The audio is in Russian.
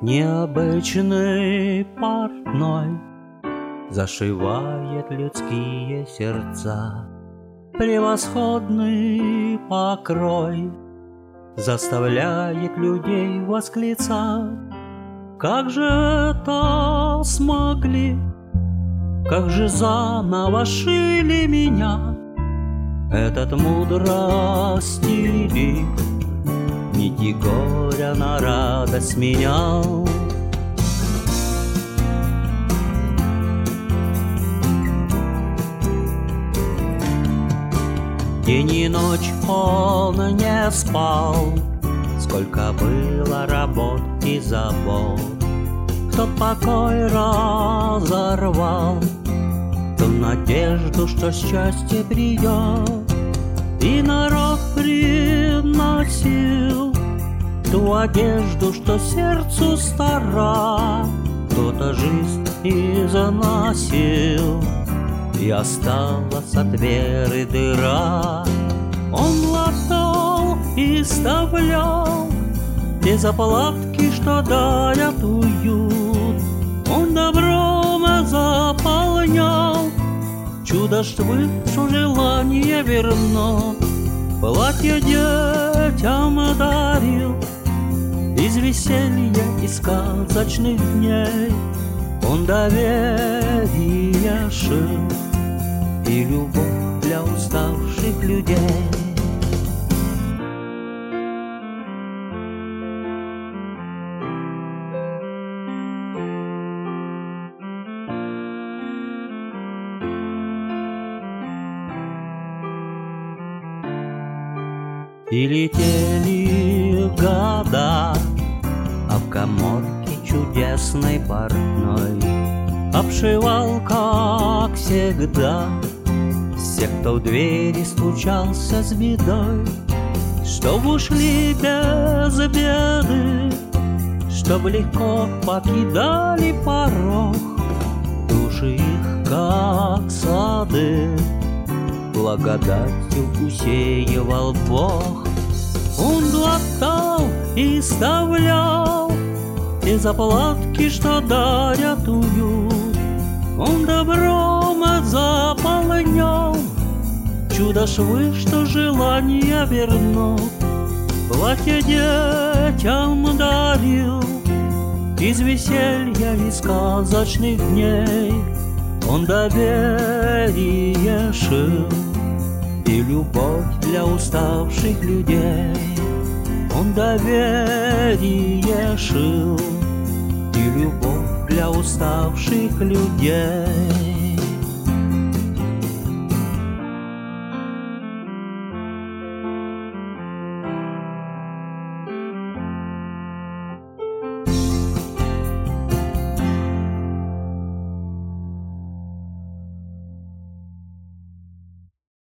Необычный портной зашивает людские сердца. Превосходный покрой заставляет людей восклицать: как же это смогли, как же заново шили меня этот мудрости лик, нити горя на радость менял. День и ночь он не спал, сколько было работ и забот. Кто покой разорвал, ту надежду, что счастье придет, и народ приносил ту одежду, что сердцу стара. Кто-то жизнь износил, и осталась от веры дыра. Он латал и вставлял те заплатки, что дарят уют. Он добром заполнял чудо, что желание верно. Платье детям дарил из веселья и сказочных дней. Он доверие шил и любовь для уставших людей. И летели года, а в каморке чудесной портной обшивал, как всегда, всех, кто в двери стучался с бедой, чтоб ушли без беды, чтоб легко покидали порог. Души их, как сады, благодатью усеивал Бог. Он глотал и вставлял те заплатки, что дарят уют. Он добром заполнял чудо швы, что желание вернут. Платье детям дарил из веселья и сказочных дней. Он доверие шил и любовь для уставших людей. Он доверие шил и любовь для уставших людей.